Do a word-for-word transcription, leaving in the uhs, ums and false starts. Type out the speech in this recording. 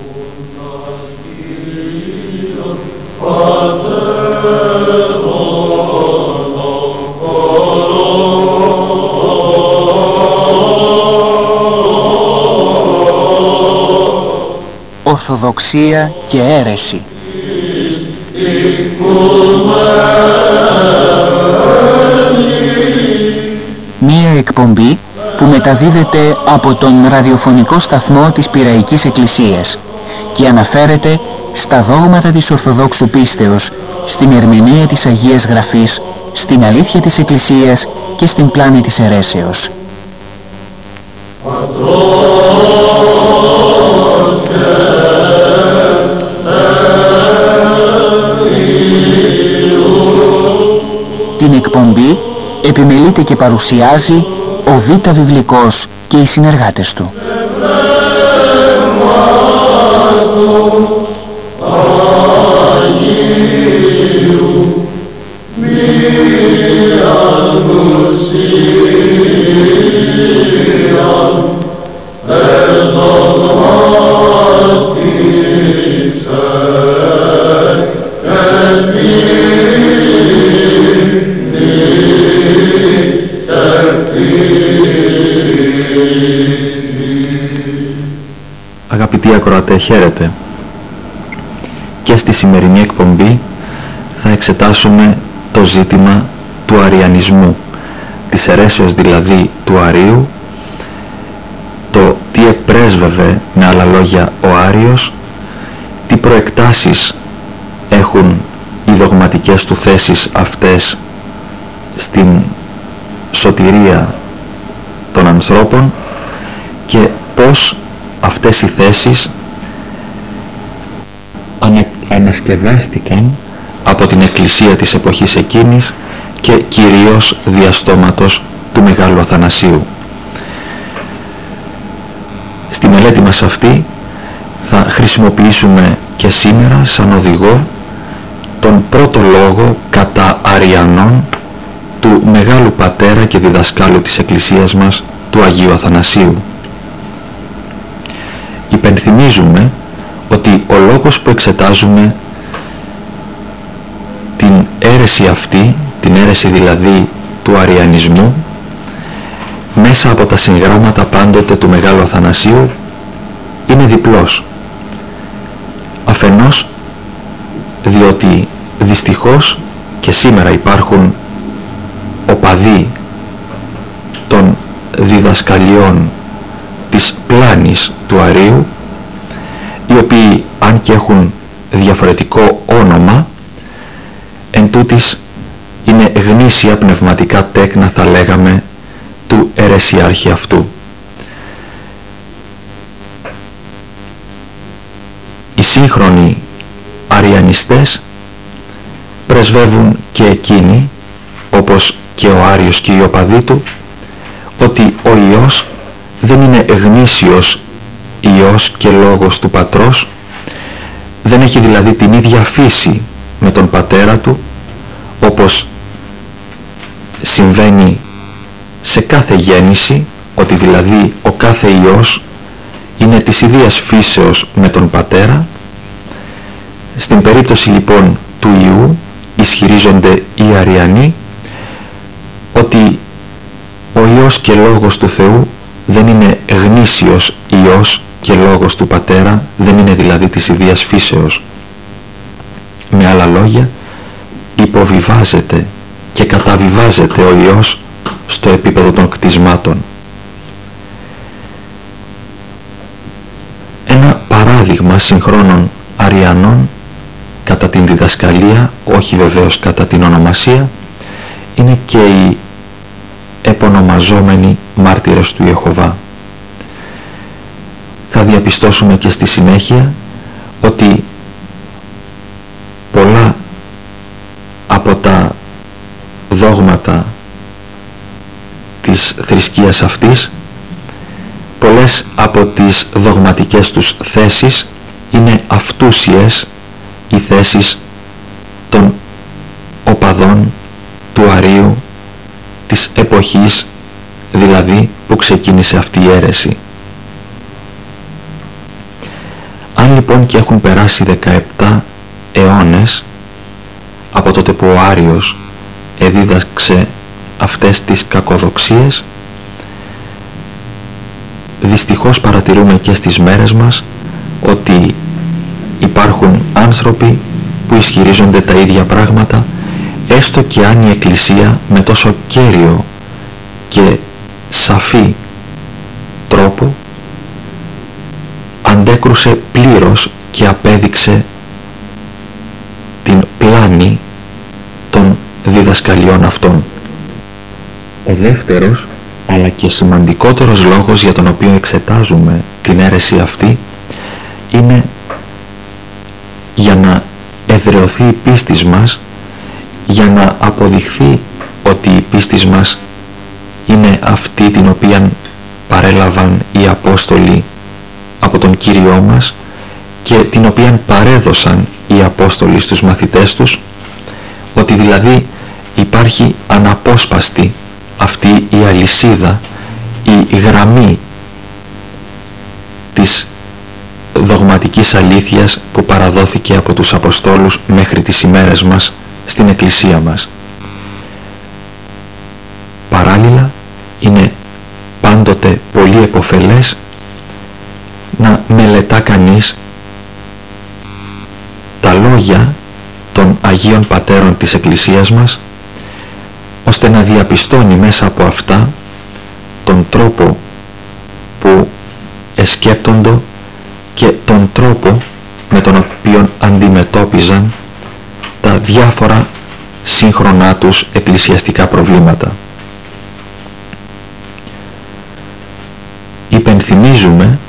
Ορθοδοξία και αίρεση. Μία εκπομπή που μεταδίδεται από τον ραδιοφωνικό σταθμό της Πειραϊκής Εκκλησίας και αναφέρεται στα δόγματα της Ορθοδόξου πίστεως, στην ερμηνεία της Αγίας Γραφής, στην αλήθεια της Εκκλησίας και στην πλάνη της αιρέσεως. Την εκπομπή επιμελείται και παρουσιάζει ο Β' Βιβλικός και οι συνεργάτες του. Αγαπητοί ακροατέ, χαίρετε. Και στη σημερινή εκπομπή θα εξετάσουμε το ζήτημα του αριανισμού, της αιρέσεως δηλαδή του Αρίου, το τι επρέσβευε με άλλα λόγια ο Άριος, τι προεκτάσεις έχουν οι δογματικές του θέσεις αυτές στην σωτηρία των ανθρώπων και πώς αυτές οι θέσεις ανα, ανασκευάστηκαν από την Εκκλησία της εποχής εκείνης και κυρίως διαστόματος του Μεγάλου Αθανασίου. Στη μελέτη μας αυτή θα χρησιμοποιήσουμε και σήμερα σαν οδηγό τον πρώτο λόγο κατά Αριανών του Μεγάλου Πατέρα και Διδασκάλου της Εκκλησίας μας, του Αγίου Αθανασίου. Υπενθυμίζουμε ότι ο λόγος που εξετάζουμε την αίρεση αυτή, την αίρεση δηλαδή του αριανισμού, μέσα από τα συγγράμματα πάντοτε του Μεγάλου Αθανασίου, είναι διπλός. Αφενός διότι δυστυχώς και σήμερα υπάρχουν οπαδοί των διδασκαλιών της πλάνης του Αρίου, οι οποίοι αν και έχουν διαφορετικό όνομα, εν τούτης είναι γνήσια πνευματικά τέκνα, θα λέγαμε, του αιρεσιάρχη αυτού. Οι σύγχρονοι αριανιστές πρεσβεύουν και εκείνοι, όπως και ο Άριος και οι οπαδοί του, ότι ο Υιός δεν είναι γνήσιος Υιός και Λόγος του Πατρός, δεν έχει δηλαδή την ίδια φύση με τον Πατέρα του, όπως συμβαίνει σε κάθε γέννηση, ότι δηλαδή ο κάθε Υιός είναι της ιδίας φύσεως με τον Πατέρα. Στην περίπτωση λοιπόν του Υιού ισχυρίζονται οι Αριανοί ότι ο Υιός και Λόγος του Θεού δεν είναι γνήσιος Υιός και Λόγος του Πατέρα, δεν είναι δηλαδή της ιδίας φύσεως. Με άλλα λόγια, υποβιβάζεται και καταβιβάζεται ο Υιός στο επίπεδο των κτισμάτων. Ένα παράδειγμα συγχρόνων Αριανών κατά την διδασκαλία, όχι βεβαίως κατά την ονομασία, είναι και οι επωνομαζόμενοι μάρτυρες του Ιεχωβά. Θα διαπιστώσουμε και στη συνέχεια ότι πολλά από τα δόγματα της θρησκείας αυτής, πολλές από τις δογματικές τους θέσεις είναι αυτούσιες οι θέσεις των οπαδών του Αρίου της εποχής δηλαδή που ξεκίνησε αυτή η αίρεση. Αν λοιπόν και έχουν περάσει δεκαεπτά αιώνες από τότε που ο Άριος εδίδαξε αυτές τις κακοδοξίες, δυστυχώς παρατηρούμε και στις μέρες μας ότι υπάρχουν άνθρωποι που ισχυρίζονται τα ίδια πράγματα, έστω και αν η Εκκλησία με τόσο κέριο και σαφή τρόπο αντέκρουσε πλήρως και απέδειξε την πλάνη των διδασκαλιών αυτών. Ο δεύτερος, αλλά και σημαντικότερος λόγος για τον οποίο εξετάζουμε την αίρεση αυτή, είναι για να εδραιωθεί η πίστη μας, για να αποδειχθεί ότι η πίστη μας είναι αυτή την οποία παρέλαβαν οι Απόστολοι από τον Κύριό μας και την οποία παρέδωσαν οι Απόστολοι στους μαθητές τους, ότι δηλαδή υπάρχει αναπόσπαστη αυτή η αλυσίδα, η γραμμή της δογματικής αλήθειας που παραδόθηκε από τους Αποστόλους μέχρι τις ημέρες μας στην Εκκλησία μας. Παράλληλα, είναι πάντοτε πολύ επωφελές να μελετά κανείς τα λόγια των Αγίων Πατέρων της Εκκλησίας μας, ώστε να διαπιστώνει μέσα από αυτά τον τρόπο που εσκέπτοντο και τον τρόπο με τον οποίο αντιμετώπιζαν τα διάφορα σύγχρονά τους εκκλησιαστικά προβλήματα. Υπενθυμίζουμε